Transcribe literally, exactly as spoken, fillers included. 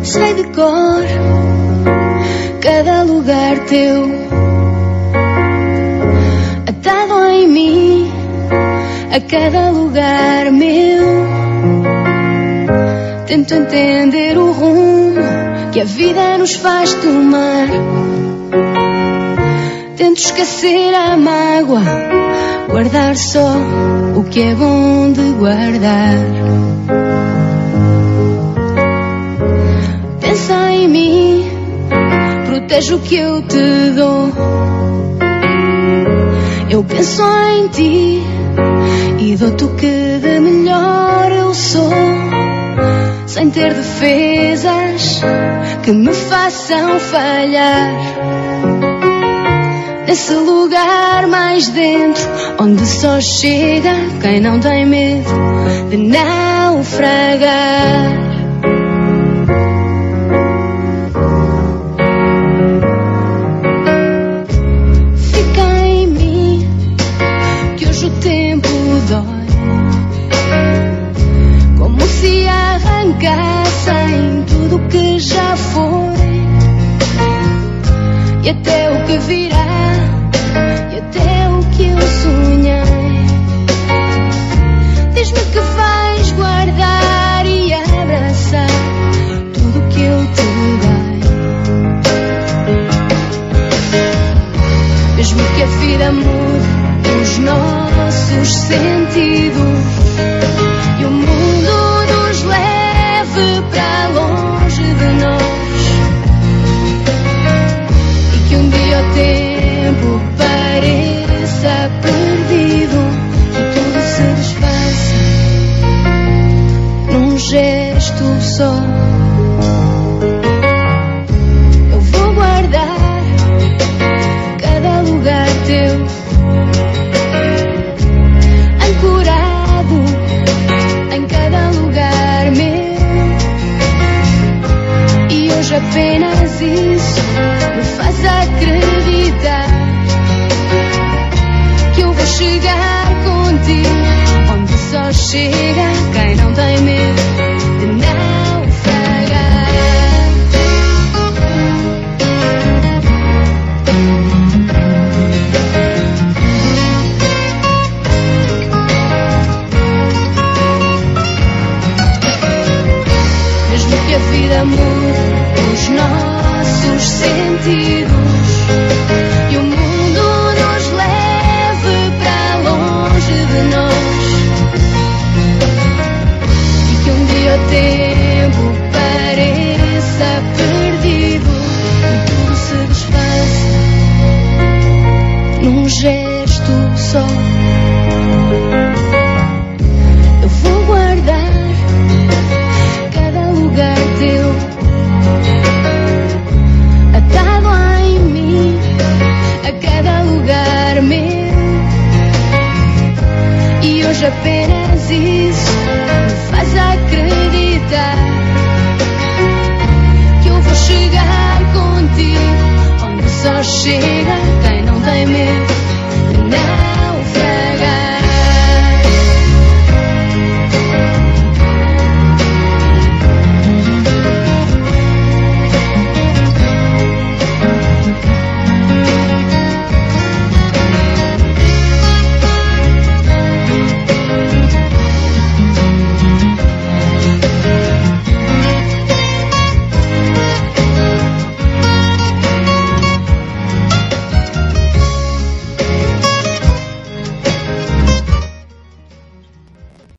Sei de cor cada lugar teu, atado em mim a cada lugar meu. Tento entender o rumo que a vida nos faz tomar. Tento esquecer a mágoa, guardar só o que é bom de guardar. Pensa em mim, protege o que eu te dou. Eu penso em ti e dou-te o que de melhor eu sou, sem ter defesas que me façam falhar. Nesse lugar mais dentro, onde só chega quem não tem medo de naufragar. Fica em mim, que hoje o tempo dói, como se arrancassem tudo o que já foi, e até o que virá, e até o que eu sonhei. Diz-me que vais guardar e abraçar tudo o que eu te dei. Mesmo que a vida mude os nossos sentidos e o mundo nos leve para longe de nós, e que um dia o tempo pareça perdido e tudo se desfaça num gesto só. Eu vou guardar cada lugar teu, ancorado em cada lugar meu, e hoje apenas isso me faz acreditar que eu vou chegar contigo, onde só chega quem não tem medo de naufragar. Mesmo que a vida mude os nossos sentidos e o mundo nos leve para longe de nós, e que um dia o tempo pareça perdido e tudo se desfaça num gesto só. Eu vou guardar cada lugar teu, atado em mim a cada lugar meu, e hoje apenas isso me faz acreditar que eu vou chegar contigo, onde só chega quem não tem medo de nada.